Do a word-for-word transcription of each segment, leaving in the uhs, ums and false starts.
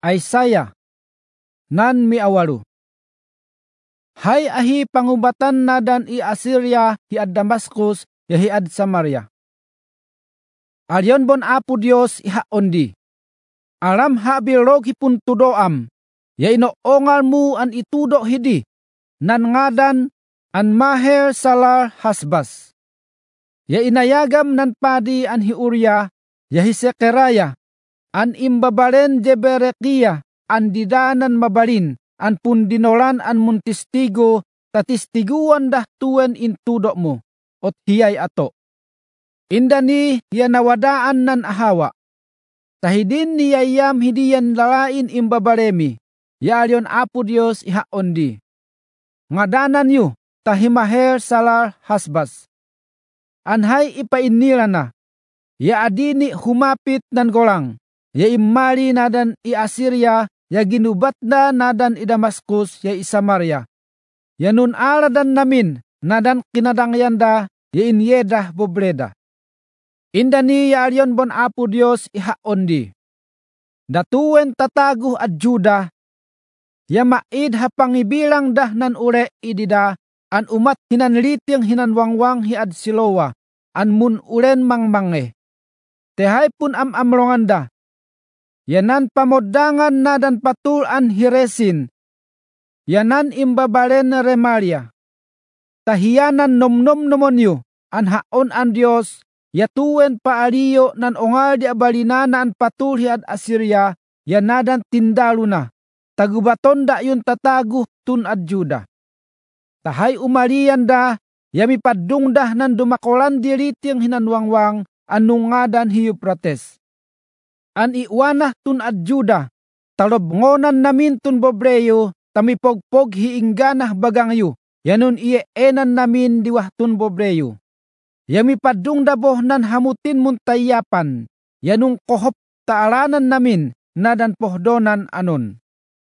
Isaiah nan miawalu. Hay ahi pangubatan na dan i Assyria hiad Damaskus ya hiad Samaria. Alyon bon Apo Dios ihaon di. Aram habilog hipun tudoam. Ya inoongal mu an itudo hidi. Nan ngadan an Maher Salar Hasbas. Ya inayagam nan padi an hiurya ya hisekeraya. An imbabaren jeberekia an didanan mabalin. An pundinolan an muntistigo tatistiguan dah tuen intudo mo ot hiyay ato. Indani yanawadaan nan ahawa. Tahidin niyayam hidiyan lalain imbabaremi. Yalyon Apo Dios ihaon di. Ngadanan yu tahimaher Salar Hasbas. Anhay ipainira na. Ya adini humapit nan golang. Ya imali na dan i Assyria. Ya ginubat na nadan i Damaskus ya i Samaria. Ya nun aradan namin nadan kinadangayanda ya inyedah bobreda. Indani ya alyon bon Apo Dios ihaon di. Datuen tataguh at Juda. Ya maid hapangibilang dah nan ure idida. An umat hinanliting hinanwangwang hiad Siloa. An mun ulen mangmange. Tehay pun am amronganda. Yanan pamodangan na dan patul an hiresin. Yanan imbabaren na Remalia. Tahiyanan nom-nom nomonyo. An haon an Dios. Yatuen paaliyo nan ongal di abalinana an patul hiad Assyria. Yanadan tindalu na. Tagubaton da yun tataguh tun ad Juda. Tahay umalian da. Yami padung dah nan dumakolan diriting hinanwangwang. Anong ngadan Euphrates. An iwanah tun at Juda, talobngonan namin tun bobreyo, tamipogpog hiingganah bagangyo, yanun ieenan namin diwah tun bobreyo. Yami padung daboh nan hamutin muntayapan, yanung kohop taalanan namin, nadan pohdonan anon.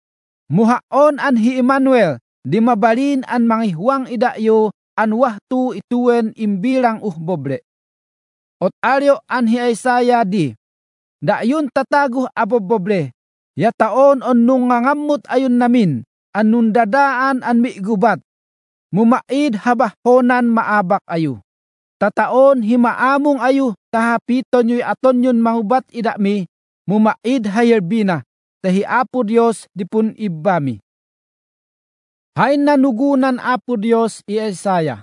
Muhaon an hi Emmanuel, di mabalin an mangihwang idayo, an wahtu ituen imbilang uh bobre. Ot alyo an hi Isaiah di, da yun tataguh abobobre. Ya taon on nung ngangamot ayun namin. Anun dadaan an migubat. Mumaid habahonan maabak ayu. Tataon himaamong ayu. Tahapiton yo'y aton yun mangubat idakmi. Mumaid hayerbina. Tahi Apo Dios dipun ibami. Hay nanugunan Apo Dios i Isaiah.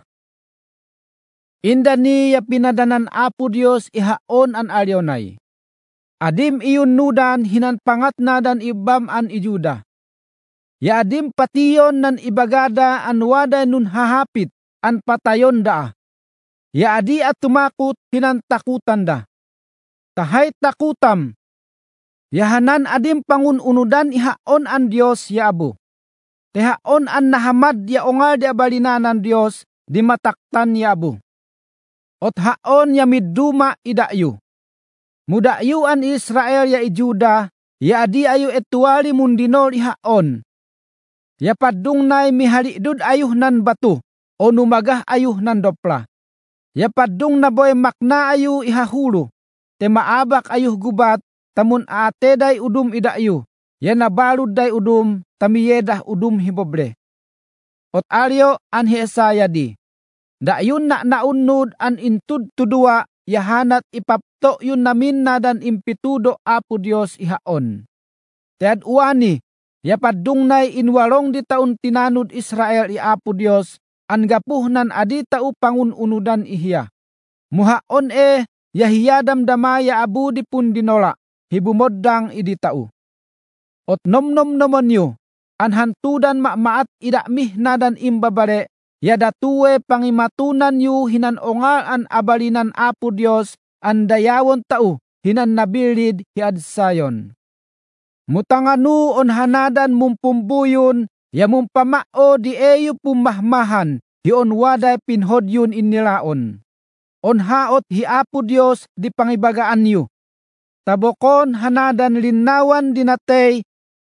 Inda niya pinadanan Apo Dios ihaon an alyonay. Adim iyon nudan hinan pangat nadan ibam an ijuda. Ya adim pation nan ibagada an waday nun hahapit an patayon da. Ya adi at tumakot hinan takutan da. Tahay takutam. Yahanan adim pangununudan ihaon an Dios ya abo. Tehaon an nahamad ya ongal di abalinanan Dios di mataktan ya abo. Ot haon ya miduma idayu. Mudayuan Israel ya ijuda, ya adi ayu etuali mundinol ihaon. Ya padung nay mihalidud ayuh nan batu, o numagah ayuh nan dopla. Ya padung na boy makna ayu ihahulu, te maabak ayuh gubat, tamun ate day udum idayu, ya nabalud day udum, tamiyedah udum hibobre. Ot alyo an Isaiah di, dayun na naunud an intud tudua, yahanat ipapto yun namin nadan impitudo Apo Dios ihaon. Tead uwani, yapadungnay inwalong di taon tinanud Israel i Apo Dios, an gapuh nan adi tau pangununudan ihiya. Muhaon e, yahiyadam damaya abu di pun dinola, hibumodang idi tau. Ot nom nom nomonyo, an hantudan makmaat idakmih nadan imbabare, yada tuwe pangimatunan yu hinan ongal an abalinan Apo Dios an dayawon tau hinan nabilid hiad Sayon. Mutanganu on hanadan mumpumbuyon ya mumpamao di eyu pumahmahan hi on waday pinhodyun inilaon. On haot hi Apo Dios di pangibagaan yu. Tabokon hanadan linawan dinatay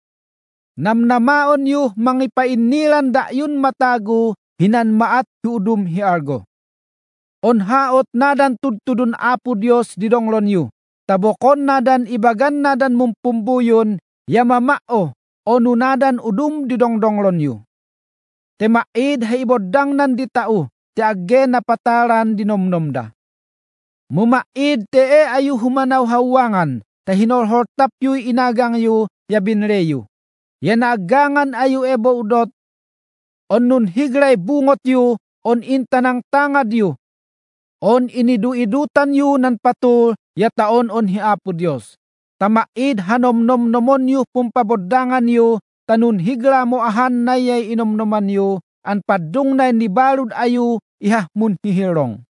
namnamaon yu mangipainilan dayun matagu hinan maat tudum hiargo. On haot nadan tudtudun Apo Dios didonglon yu. Tabokon nadan ibagan nadan mumpumbuyon ya mamao o nunadan udum di dongdonglon yu. Te maid haibodang nan di tao, te age napataran dinomnomda. Mumaid te e ayu humanaw hawangan, ta hinorhortap yu inagang yu ya binreyu. Ya naagangan ayu ebo udot, on nun higray bungot yu, on intanang tangad yu, on inidu-idutan yu nan patul, ya taon on hiapo Dios. Tamaid hanomnom-nomon yu pumpabodangan yu, tanun higra mo ahan na yay inomnoman yu, an padung na nibalud ayu ihah mun hihirong.